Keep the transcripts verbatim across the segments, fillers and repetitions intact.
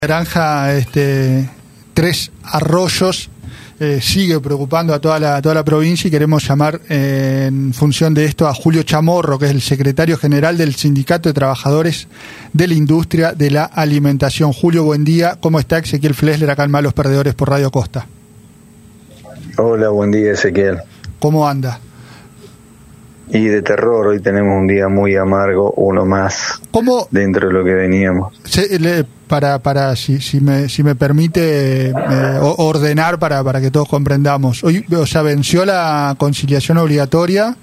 Granja este, Tres Arroyos eh, sigue preocupando a toda la, a toda la provincia y queremos llamar eh, en función de esto a Julio Chamorro, que es el secretario general del Sindicato de Trabajadores de la Industria de la Alimentación. Julio, buen día. ¿Cómo está? Ezequiel Flesler, acá en Malos Perdedores por Radio Costa. Hola, buen día, Ezequiel. ¿Cómo anda? Y de terror, hoy tenemos un día muy amargo, uno más ¿Cómo? Dentro de lo que veníamos. Se, le, para, para si, si, me, si me permite eh, ordenar para, para que todos comprendamos. Hoy, o sea, ¿venció la conciliación obligatoria?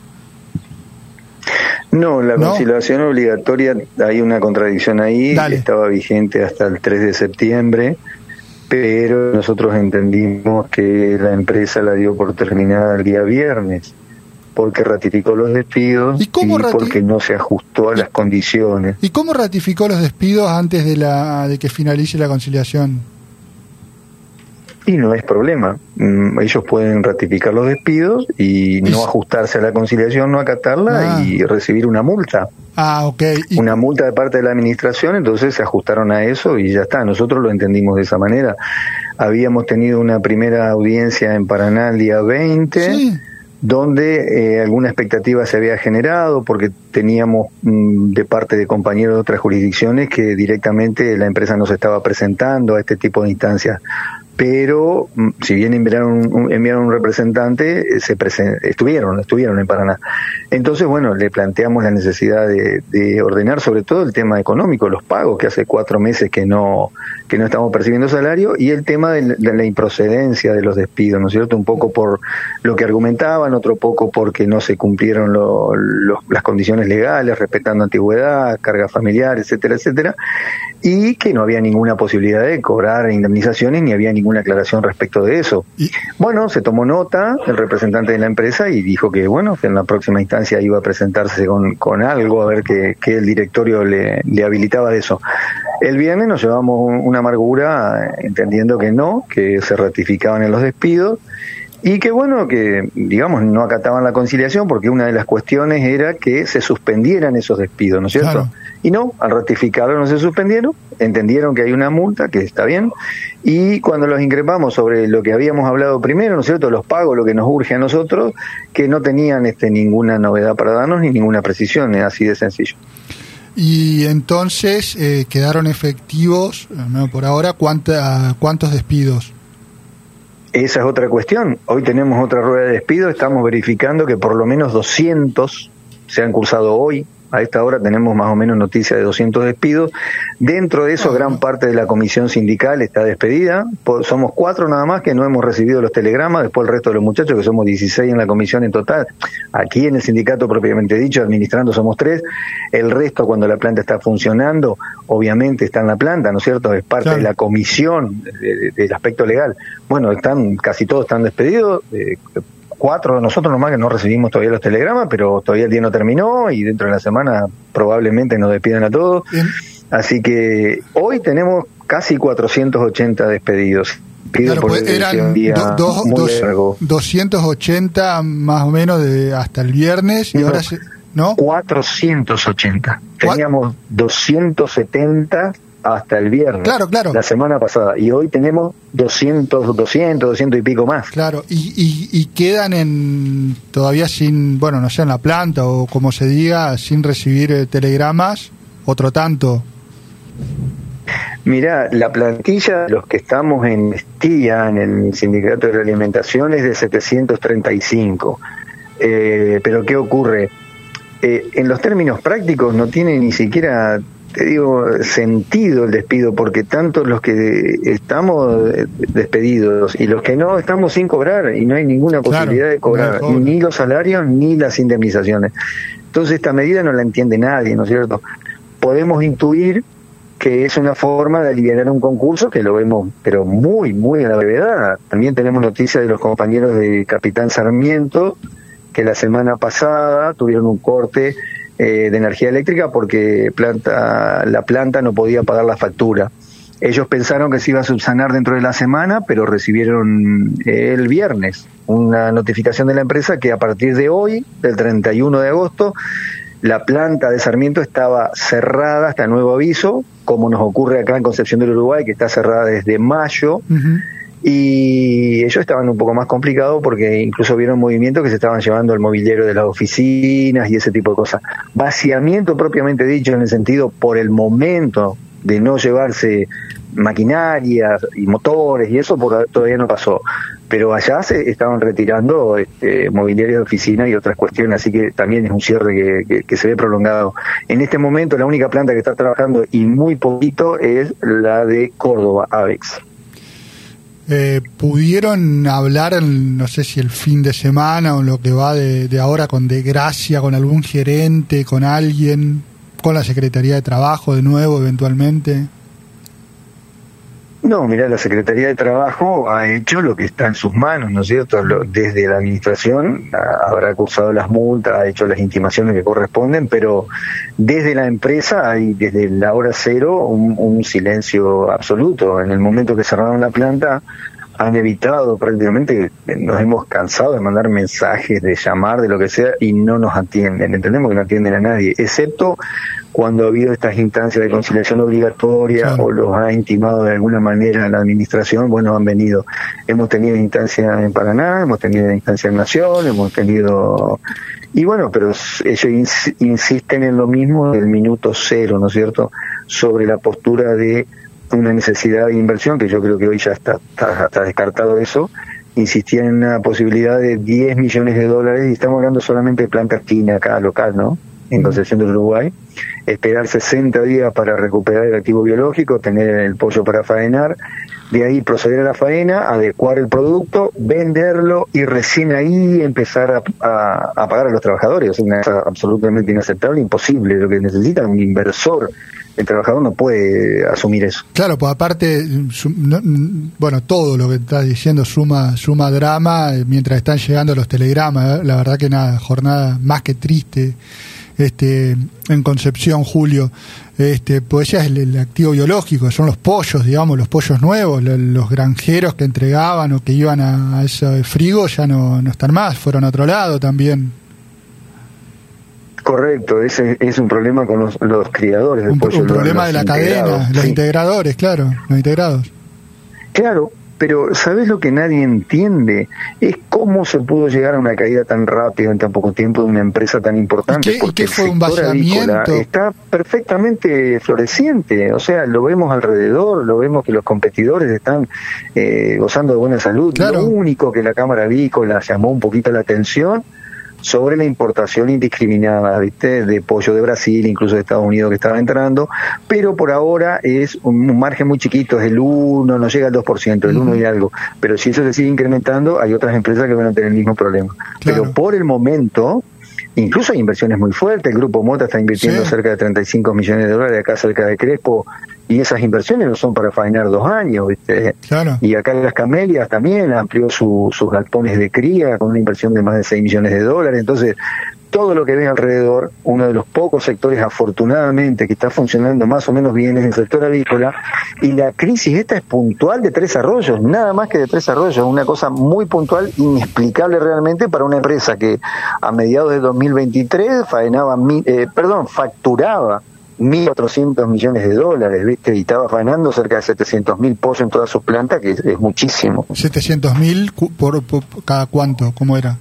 No, la ¿No? conciliación obligatoria, hay una contradicción ahí, Dale. Estaba vigente hasta el tres de septiembre, pero nosotros entendimos que la empresa la dio por terminada el día viernes, porque ratificó los despidos ¿Y, cómo y rati- porque no se ajustó a las condiciones. ¿Y cómo ratificó los despidos antes de la de que finalice la conciliación? Y no es problema. Mm, Ellos pueden ratificar los despidos y Es- no ajustarse a la conciliación, no acatarla Ah. y recibir una multa. Ah, ok. Y, Una multa de parte de la administración, entonces se ajustaron a eso y ya está. Nosotros lo entendimos de esa manera. Habíamos tenido una primera audiencia en Paraná el día veinte. sí. donde eh, alguna expectativa se había generado porque teníamos mm, de parte de compañeros de otras jurisdicciones que directamente la empresa no se estaba presentando a este tipo de instancias. Pero mm, si bien enviaron un, enviaron un representante, eh, se presen- estuvieron, estuvieron en Paraná. Entonces, bueno, le planteamos la necesidad de, de ordenar sobre todo el tema económico, los pagos, que hace cuatro meses que no que no estamos percibiendo salario, y el tema de la, de la improcedencia de los despidos, ¿no es cierto? Un poco por lo que argumentaban, otro poco porque no se cumplieron lo, lo, las condiciones legales, respetando antigüedad, carga familiar, etcétera, etcétera, y que no había ninguna posibilidad de cobrar indemnizaciones ni había ninguna aclaración respecto de eso. Y- Bueno, se tomó nota el representante de la empresa y dijo que, bueno, que en la próxima instancia iba a presentarse con, con algo, a ver qué que el directorio le, le habilitaba de eso. El viernes nos llevamos un- una amargura, eh, entendiendo que no, que se ratificaban en los despidos, y que bueno, que digamos no acataban la conciliación porque una de las cuestiones era que se suspendieran esos despidos, ¿no es cierto? Claro. Y no, al ratificarlo no se suspendieron, entendieron que hay una multa, que está bien, y cuando los increpamos sobre lo que habíamos hablado primero, ¿no es cierto?, los pagos, lo que nos urge a nosotros, que no tenían este ninguna novedad para darnos ni ninguna precisión, es así de sencillo. Y entonces eh, quedaron efectivos, no, por ahora, ¿cuánta, ¿cuántos despidos? Esa es otra cuestión. Hoy tenemos otra rueda de despido, estamos verificando que por lo menos doscientos se han cursado hoy. A esta hora tenemos más o menos noticia de doscientos despidos. Dentro de eso, gran parte de la comisión sindical está despedida. Por- somos cuatro nada más que no hemos recibido los telegramas. Después el resto de los muchachos, que somos dieciséis en la comisión en total. Aquí en el sindicato propiamente dicho, administrando somos tres. El resto, cuando la planta está funcionando, obviamente está en la planta, ¿no es cierto? Es parte Claro. de la comisión de- de- del aspecto legal. Bueno, están casi todos están despedidos. Eh, Cuatro de nosotros nomás que no recibimos todavía los telegramas, pero todavía el día no terminó y dentro de la semana probablemente nos despidan a todos. Bien. Así que hoy tenemos casi cuatrocientos ochenta despedidos. Pido Claro, por pues el que sea eran un día do- dos- muy dos- largo. doscientos ochenta más o menos de hasta el viernes y No. ahora se, ¿no? cuatrocientos ochenta. Cua- Teníamos doscientos setenta hasta el viernes. Claro, claro. La semana pasada. Y hoy tenemos doscientos, doscientos, doscientos y pico más. Claro, y, y, y quedan en todavía sin, bueno, no sé, en la planta o como se diga, sin recibir eh, telegramas, otro tanto. Mirá, la plantilla de los que estamos en Estía, en el Sindicato de Alimentación, es de setecientos treinta y cinco. Eh, pero ¿qué ocurre? Eh, en los términos prácticos no tiene ni siquiera, te digo, sentido el despido, porque tanto los que estamos eh, despedidos y los que no estamos sin cobrar, y no hay ninguna Claro, posibilidad de cobrar no hay cobro. ni los salarios ni las indemnizaciones. Entonces esta medida no la entiende nadie, ¿no es cierto? Podemos intuir que es una forma de aliviar un concurso que lo vemos, pero muy, muy a la brevedad. También tenemos noticias de los compañeros de Capitán Sarmiento, que la semana pasada tuvieron un corte eh, de energía eléctrica porque planta, la planta no podía pagar la factura. Ellos pensaron que se iba a subsanar dentro de la semana, pero recibieron eh, el viernes una notificación de la empresa que a partir de hoy, del treinta y uno de agosto, la planta de Sarmiento estaba cerrada hasta nuevo aviso, como nos ocurre acá en Concepción del Uruguay, que está cerrada desde mayo. Uh-huh. Y ellos estaban un poco más complicados porque incluso vieron movimientos que se estaban llevando el mobiliario de las oficinas y ese tipo de cosas. Vaciamiento propiamente dicho, en el sentido, por el momento de no llevarse maquinarias y motores y eso por, todavía no pasó. Pero allá se estaban retirando este, mobiliario de oficina y otras cuestiones, así que también es un cierre que, que, que se ve prolongado. En este momento la única planta que está trabajando y muy poquito es la de Córdoba, Avex. Eh, ¿Pudieron hablar, no sé si el fin de semana o lo que va de, de ahora con De Gracia, con algún gerente, con alguien, con la Secretaría de Trabajo de nuevo eventualmente? No, mira, la Secretaría de Trabajo ha hecho lo que está en sus manos, ¿no es cierto? Lo, desde la administración a, habrá cursado las multas, ha hecho las intimaciones que corresponden, pero desde la empresa hay desde la hora cero un, un silencio absoluto. En el momento que cerraron la planta han evitado prácticamente, nos hemos cansado de mandar mensajes, de llamar, de lo que sea, y no nos atienden. Entendemos que no atienden a nadie, excepto cuando ha habido estas instancias de conciliación obligatoria, sí, o los ha intimado de alguna manera la administración, bueno, han venido. Hemos tenido instancias en Paraná, hemos tenido instancias en Nación, hemos tenido... Y bueno, pero ellos ins- insisten en lo mismo del minuto cero, ¿no es cierto?, sobre la postura de una necesidad de inversión, que yo creo que hoy ya está, está, está descartado eso. Insistían en una posibilidad de diez millones de dólares, y estamos hablando solamente de planta china acá, local, ¿no?, en Concepción del Uruguay. Esperar sesenta días para recuperar el activo biológico, tener el pollo para faenar, de ahí proceder a la faena, adecuar el producto, venderlo y recién ahí empezar a, a, a pagar a los trabajadores. Es una cosa absolutamente inaceptable, imposible. Lo que necesita un inversor, el trabajador no puede asumir eso. Claro, pues aparte, no, bueno, todo lo que estás diciendo suma suma drama mientras están llegando los telegramas. La verdad que nada, jornada más que triste. Este, en Concepción, Julio, este, pues ya es el, el activo biológico, son los pollos, digamos, los pollos nuevos, los, los granjeros que entregaban o que iban a, a ese frigo ya no, no están más, fueron a otro lado también. Correcto, ese es un problema con los, los criadores de un, pollo. Un problema de la cadena, los sí. integradores, claro, los integrados. Claro, pero ¿sabés lo que nadie entiende? Es cómo se pudo llegar a una caída tan rápida en tan poco tiempo de una empresa tan importante. ¿Y qué, porque ¿y qué fue un vaciamiento? Está perfectamente floreciente, o sea, lo vemos alrededor, lo vemos que los competidores están eh, gozando de buena salud. Claro. Lo único que la Cámara Avícola llamó un poquito la atención sobre la importación indiscriminada, ¿viste?, de pollo de Brasil, incluso de Estados Unidos, que estaba entrando, pero por ahora es un, un margen muy chiquito, es el uno, no llega al dos por ciento, el uh-huh. uno y algo, pero si eso se sigue incrementando, hay otras empresas que van a tener el mismo problema. Claro. Pero por el momento, incluso hay inversiones muy fuertes, el Grupo Mota está invirtiendo sí. cerca de treinta y cinco millones de dólares acá cerca de Crespo, y esas inversiones no son para faenar dos años, ¿viste? Claro. Y acá en Las Camelias también amplió su, sus galpones de cría con una inversión de más de seis millones de dólares. Entonces, todo lo que ven alrededor, uno de los pocos sectores afortunadamente que está funcionando más o menos bien es el sector avícola, y la crisis esta es puntual de Tres Arroyos, nada más que de Tres Arroyos, una cosa muy puntual, inexplicable realmente para una empresa que a mediados de dos mil veintitrés faenaba, eh, perdón, facturaba mil cuatrocientos millones de dólares, ¿viste? Y estaba faenando cerca de setecientos mil pollos en todas sus plantas, que es, es muchísimo. ¿setecientos mil por, por cada cuánto? ¿Cómo era?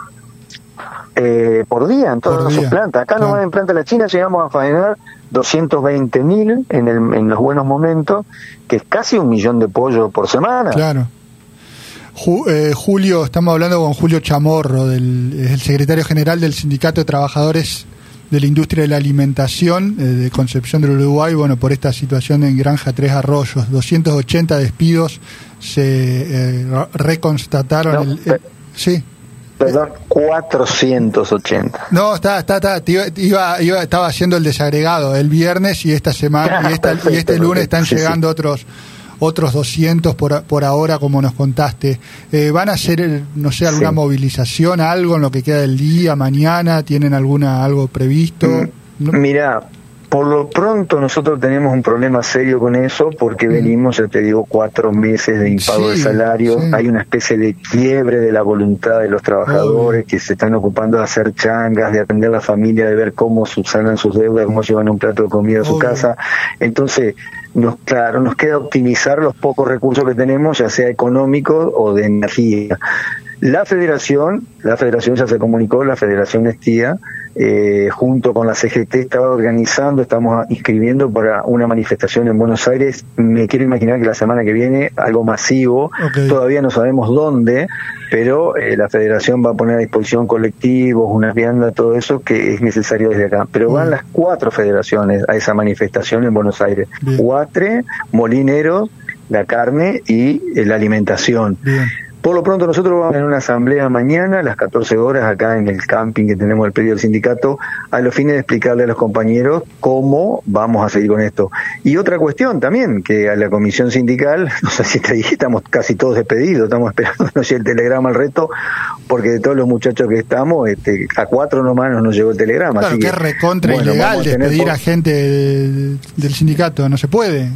Eh, por día en todas sus plantas. Acá claro. nomás en Planta La China llegamos a faenar doscientos veinte mil en, el, en los buenos momentos, que es casi un millón de pollos por semana. Claro. Ju, eh, Julio, estamos hablando con Julio Chamorro, del, es el secretario general del Sindicato de Trabajadores de la Industria de la Alimentación eh, de Concepción del Uruguay. Bueno, por esta situación en Granja Tres Arroyos, doscientos ochenta despidos se eh, reconstataron. No, el, el, per- sí. Perdón, cuatrocientos ochenta. No, está, está, está iba, iba, estaba haciendo el desagregado el viernes y esta semana ah, y, esta, perfecto, y este lunes están sí, llegando sí. otros otros doscientos por, por ahora, como nos contaste. Eh, ¿Van a hacer, no sé, alguna sí. movilización, algo en lo que queda del día, mañana? ¿Tienen alguna algo previsto? Mm, ¿No? Mira, Por lo pronto nosotros tenemos un problema serio con eso porque mm. venimos, ya te digo, cuatro meses de impago sí, de salario, sí. Hay una especie de quiebre de la voluntad de los trabajadores oh. que se están ocupando de hacer changas, de atender a la familia, de ver cómo subsanan sus deudas, cómo llevan un plato de comida a su oh. casa. Entonces, nos, claro, nos queda optimizar los pocos recursos que tenemos, ya sea económicos o de energía. La federación, la federación ya se comunicó, la Federación Estía, eh, junto con la C G T estaba organizando, estamos inscribiendo para una manifestación en Buenos Aires, me quiero imaginar que la semana que viene, algo masivo, okay. Todavía no sabemos dónde, pero eh, la Federación va a poner a disposición colectivos, una vianda, todo eso que es necesario desde acá. Pero van las cuatro federaciones a esa manifestación en Buenos Aires, Huatre, Molineros, la carne y eh, la alimentación. Bien. Por lo pronto nosotros vamos a tener una asamblea mañana a las catorce horas acá en el camping que tenemos el pedido del sindicato a los fines de explicarle a los compañeros cómo vamos a seguir con esto. Y otra cuestión también, que a la comisión sindical, no sé si te dije, estamos casi todos despedidos, estamos esperando que nos llegue el telegrama al resto, porque de todos los muchachos que estamos, este, a cuatro nomás no nos llegó el telegrama. Claro, así que es recontra bueno, ilegal despedir por... a gente del, del sindicato, no se puede.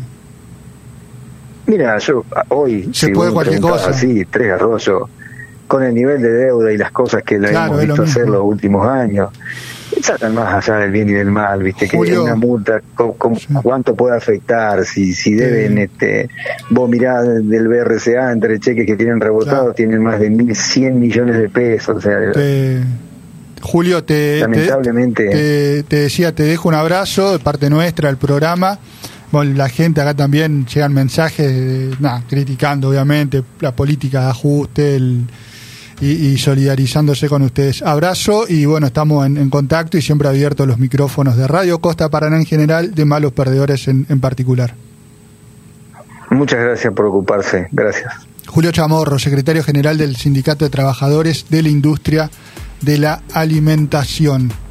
Mira, yo hoy, se si puede cualquier cosa. Así, Tres Arroyos, con el nivel de deuda y las cosas que le claro, hemos visto hacer los últimos años, sacan más allá del bien y del mal, viste, Julio, que una multa, con, con sí. cuánto puede afectar, si si deben, sí. este vos mirás del B R C A, entre cheques que tienen rebotados, claro. tienen más de mil cien millones de pesos, o sea... Te... Julio, te, lamentablemente... Te, te, te decía, te dejo un abrazo de parte nuestra del programa. Bueno, la gente acá también llegan mensajes, nah, criticando obviamente la política de ajuste el, y, y solidarizándose con ustedes. Abrazo y bueno, estamos en, en contacto y siempre abiertos los micrófonos de Radio Costa Paraná en general, de Malos Perdedores en, en particular. Muchas gracias por ocuparse, gracias. Julio Chamorro, secretario general del Sindicato de Trabajadores de la Industria de la Alimentación.